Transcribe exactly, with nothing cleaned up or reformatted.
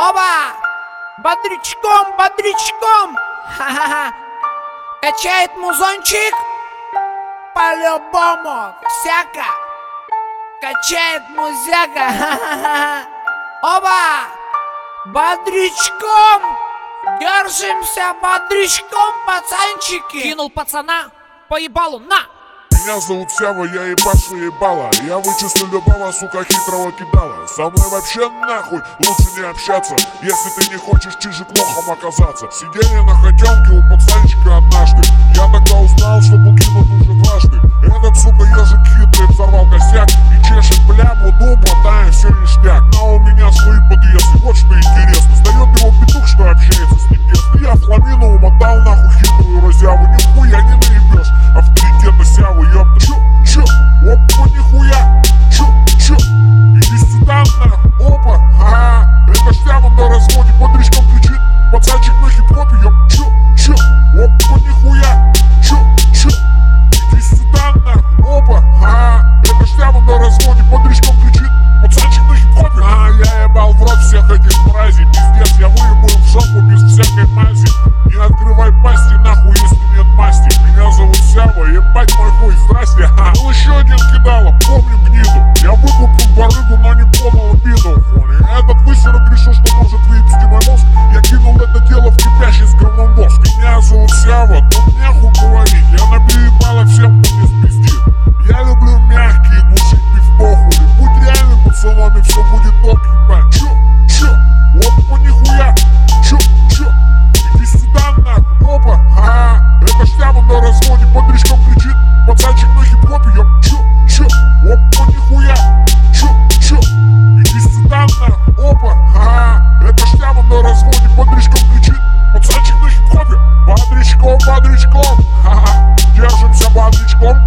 Оба! Бодрячком, бодрячком! Ха-ха-ха! Качает музончик? По-любому, всяко! Качает музяка! Ха-ха-ха! Оба! Бодрячком! Держимся бодрячком, пацанчики! Кинул пацана по ебалу, на! Меня зовут Сява, я ебашу ебала. Я вычислю любого, сука, хитрого кидала. Со мной вообще нахуй лучше не общаться, если ты не хочешь чижик лохом оказаться. Сидели на хотенке у пацанчика однажды. Я тогда узнал, что был кинут уже дважды. Этот, сука, ежик хитрый взорвал косяк и чешет бля, буду, братан, все ништяк. Но у меня свои подъезды, вот что интересно. Сдает его петух, что общается с небесной. Я фламину умотал нахуй хитрую разяву. Нихуя не наебешь авторитета Сявы. Ёпта, чё, чё, опа, нихуя, чё, чё, иди сюда, нахуй, опа, ага. Это ж Сява на разводе, бодрячком кричит, пацанчик на хип-хопе, ёп, чё, чё, опа, нихуя, чё, чё, иди сюда, нахуй, опа, ага. Это ж Сява на разводе, бодрячком кричит, пацанчик на хип-хопе, ага. Я ебал в рот всех этих мразей, пиздец, я выебу в жопу без всякой мази. Не открывай пасти, нахуй, если нет масти. Меня зовут Сява, ебать мой хуй, здрасте. Ха. Был еще один кидала, помню гниду. Я выкупил барыгу, но не понял обиду. Этот высерок решил, что может выебсти мой мозг. Я кинул это дело в кипящий с говном воск. Меня зовут Сява, тут нехуй говорить. Я набью ебало всем, кто не спиздит. Я люблю мягкие, душить пивпохули. Будь реальным пацаном, и все будет ок, ебать. Чё, чё, опа, нихуя, чё, чё, иди сюда, нахуй, опа, ага. Это ж Сява на разводе, бодрячком кричит, пацанчик на хип-хопе, ёп, чё, чё, опа, нихуя, чё, чё, иди сюда, нахуй, опа, ага. Это ж Сява на разводе, бодрячком кричит, пацанчик на хип-хопе, бодрячком, бодрячком, ха-ха. Держимся бодрячком,